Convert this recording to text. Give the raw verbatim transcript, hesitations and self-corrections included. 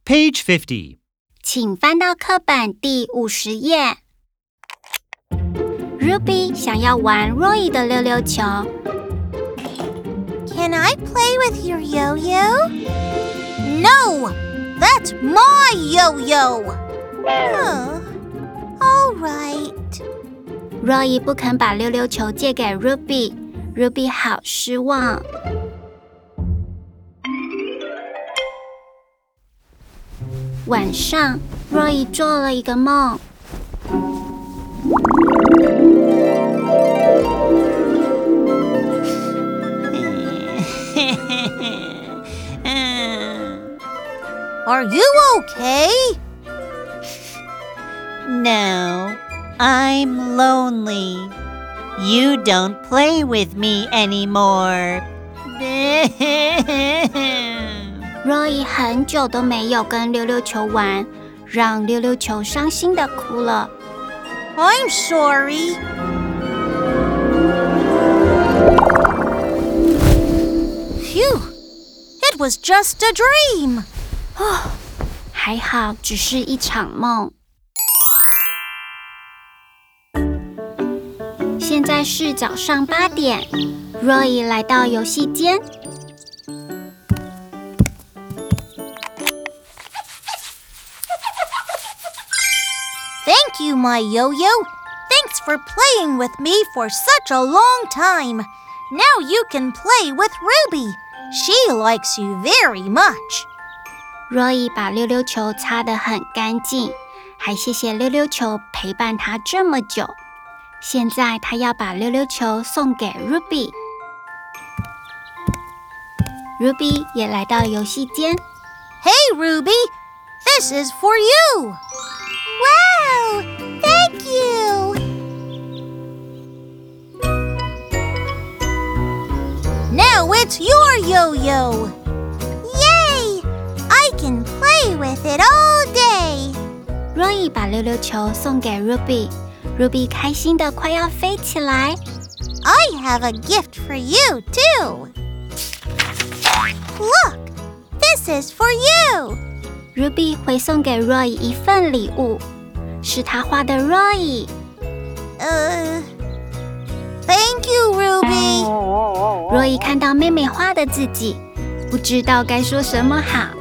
Page fifty. 请翻到课本第五十页。Ruby 想要玩 Roy 的溜溜球。 Can I play with your yo-yo? No! That's my yo-yo! Oh, all right. Roy 不肯把溜溜球借给 Ruby，Ruby 好失望。晚上 ，Roy 做了一个梦。 Are you okay? No, I'm lonely. You don't play with me anymore. Roy 很久都没有跟溜溜球玩，让溜溜球伤心的哭了。 I'm sorry. Phew, it was just a dream. 还好，只是一场梦。现在是早上八点 ，Roy 来到游戏间。 Thank you, my yo-yo. Thanks for playing with me for such a long time. Now you can play with Ruby. She likes you very much. Roy 把溜溜球擦得很干净，还谢谢溜溜球陪伴他这么久。现在他要把溜溜球送给 Ruby。Ruby 也来到游戏间。 Hey, Ruby, this is for you. Wow, thank you. Now it's your yo-yo. Yay! I can play with it all day. Roy 把溜溜球送给 Ruby，Ruby 开心的快要飞起来。 I have a gift for you too. Look, this is for you. Ruby 会送给 Roy 一份礼物，是他画的 Roy。 呃、uh, Thank you, Ruby. Roy 看到妹妹画的自己，不知道该说什么好。